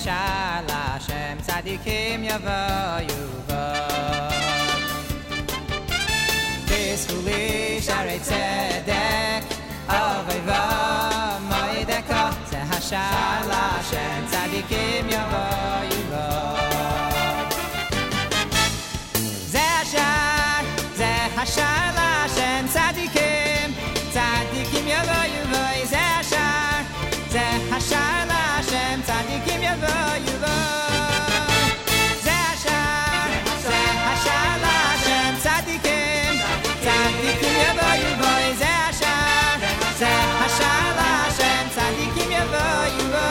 השער להשם צדיקים יבואו בו פסקו לי שערי צדק אביבה מוידקה זה השער להשם צדיקים יבואו בו זה השער להשם צדיקים יבואו בו זה השער להשם צדיקים יבואו בו זה השער להשם צדיקים יבואו בו זה השער להשם צדיקים יבואו בו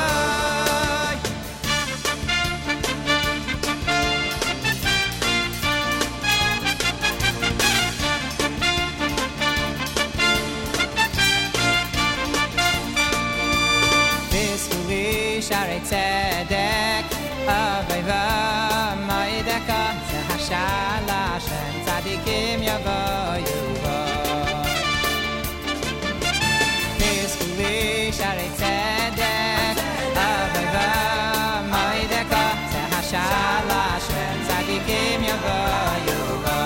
שערי צדק אביבה מוידקה זה השער להשם צדיקים יבואו בו פסקו לי שערי צדק אביבה מוידקה זה השער להשם צדיקים יבואו בו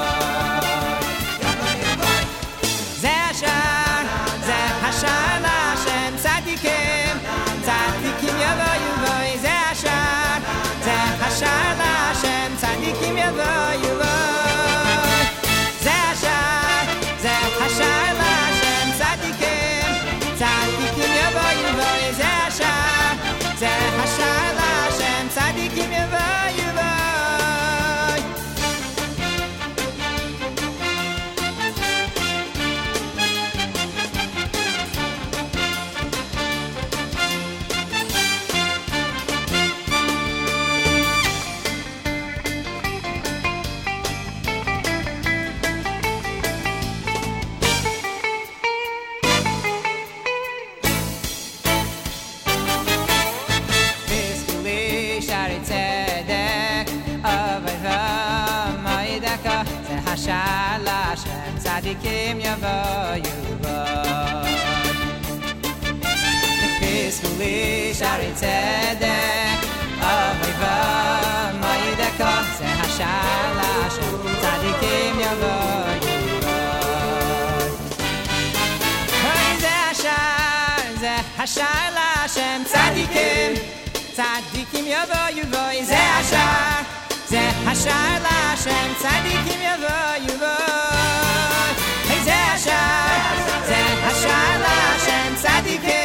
זה השער להשם צדיקים יבואו בו זה השער להשם צדיקים יבואו בו זה השער להשם צדיקים יבואו בו זה השער להשם צדיקים יבואו בו השער להשם צדיקים יבואו בו פסקו לי שערי צדק אביבה מוידקה זה השער להשם צדיקים יבואו בו זה השער להשם צדיקים יבואו בו זה השער להשם צדיקים יבואו בו זה השער להשם צדיקים